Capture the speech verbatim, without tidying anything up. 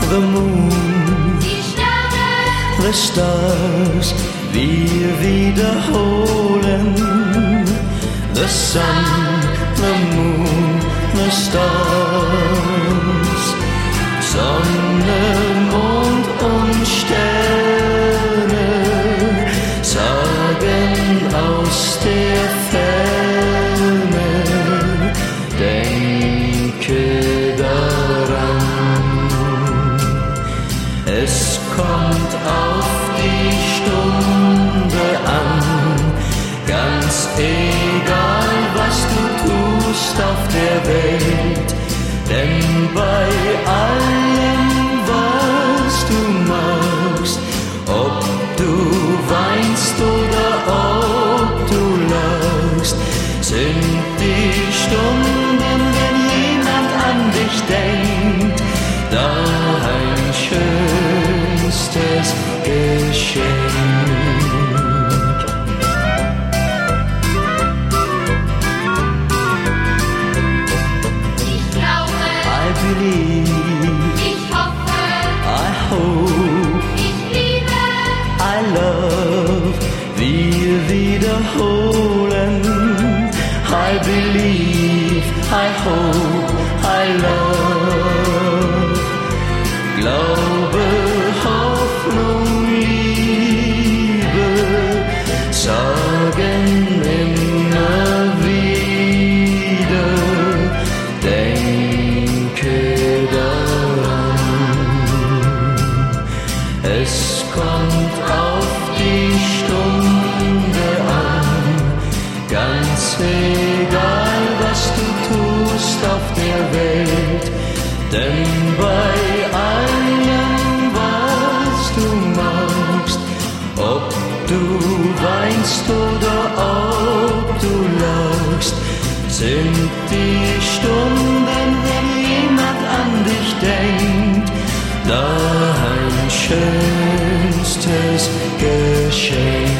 the moon, die Sterne, the stars, wir wiederholen. The sun, the moon, the stars, Sonne, Mond und Sterne sagen aus der Ferne, denke daran. Es kommt auf die Stunde an, ganz egal was du tust auf der Welt, denn bei allem was du machst, ob du weinst oder ob du lachst, sind die Stunden, wenn jemand an dich denkt, da ein schönstes Geschenk. ich glaube, I believe, ich hoffe, I hope, ich liebe, I love, wir wiederholen. I believe, I hope, I love. Glaube, Hoffnung, Liebe sagen immer wieder, denke daran. Es kommt auf die Stunde an, ganz egal was du tust auf der Welt, denn bei allem was du machst, ob du weinst oder ob du lachst, sind die Stunden, wenn jemand an dich denkt, da ein schönstes Geschenk.